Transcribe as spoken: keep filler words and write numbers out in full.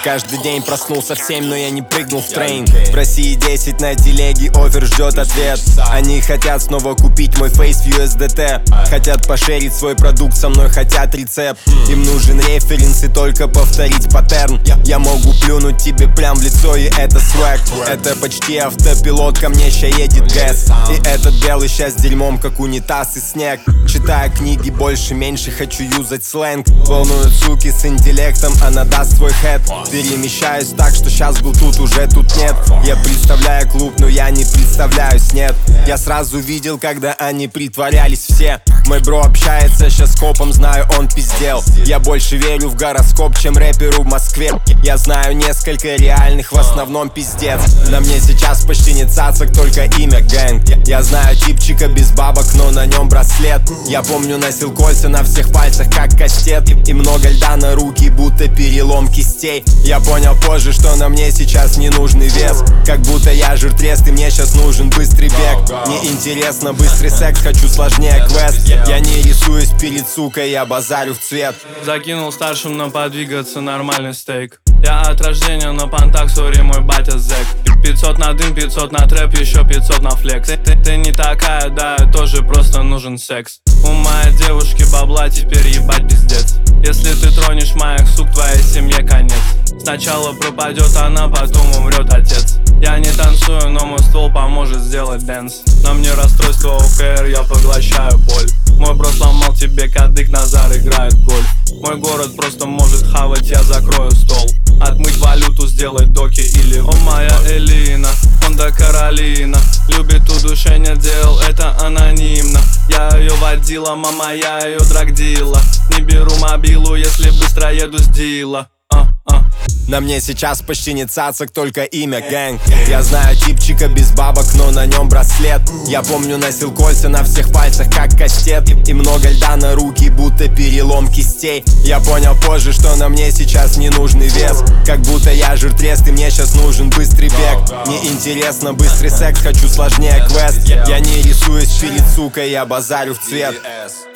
Каждый день проснулся в семь, но я не прыгнул в трейн. В России десять на телеге, офер ждет ответ. Они хотят снова купить мой фейс в ю эс ди ти. Хотят пошерить свой продукт со мной, хотят рецепт. Им нужен референс и только повторить паттерн. Я могу плюнуть тебе прям в лицо, и это свэг. Это почти автопилот, ко мне ща едет гэс. И этот белый ща с дерьмом, как унитаз и снег. Читаю книги больше-меньше, хочу юзать сленг. Волнуют суки с интеллектом, она даст свой хэт. Перемещаюсь так, что сейчас был тут, уже тут нет. Я представляю клуб, но я не представляюсь, нет. Я сразу видел, когда они притворялись все. Мой бро общается щас с копом, знаю, он пиздел. Я больше верю в гороскоп, чем рэперу в Москве. Я знаю несколько реальных, в основном пиздец. На мне сейчас почти не цацак, только имя гэнг. Я знаю типчика без бабок, но на нем браслет. Я помню, носил кольца на всех пальцах, как кастет. И много льда на руки, будто перелом кистей. Я понял позже, что на мне сейчас не нужный вес. Как будто я жиртрест, и мне сейчас нужен быстрый бег. Мне интересно быстрый секс, хочу сложнее квест. Я не рисуюсь перед сукой, я базарю в цвет. Закинул старшим на подвигаться, нормальный стейк. Я от рождения на понтах, сори, мой батя зэк. Пятьсот на дым, пятьсот на трэп, еще пятьсот на флекс. Ты, ты, ты не такая, да, тоже просто нужен секс. У моей девушки бабла, теперь ебать пиздец. Если ты тронешь моих сук, твоей семье конец. Сначала пропадет она, потом умрет отец. Я не танцую, но мой ствол поможет сделать дэнс. На мне расстройство ОКР, я поглощаю боль. Мой бро сломал тебе кадык, Назар играет в гольф. Мой город просто может хавать, я закрою стол. Отмыть валюту, сделать доки или о моя Элина, Honda Каролина. Любит удушение дел, это анонимно. Я ее водила, мама, я ее драгдила. Не беру мобилу, если быстро еду с дила. а, а. На мне сейчас почти не цацак, только имя гэнг. Я знаю типчика без бабок, но на нем браслет. Я помню, носил кольца на всех пальцах, как кастет. И, и много льда на руки, будто перелом кистей. Я понял позже, что на мне сейчас не нужный вес. Как будто я жиртрест, и мне сейчас нужен быстрый бег. Мне интересно быстрый секс, хочу сложнее квест. Я не рисуюсь перед сукой, я базарю в цвет.